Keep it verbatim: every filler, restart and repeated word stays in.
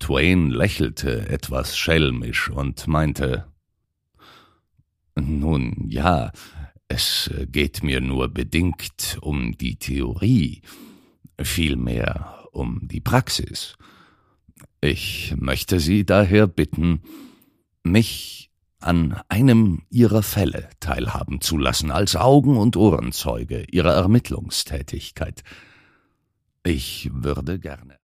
Twain lächelte etwas schelmisch und meinte: »Nun ja, es geht mir nur bedingt um die Theorie, vielmehr um die Praxis. Ich möchte Sie daher bitten, mich an einem Ihrer Fälle teilhaben zu lassen, als Augen- und Ohrenzeuge Ihrer Ermittlungstätigkeit. Ich würde gerne.«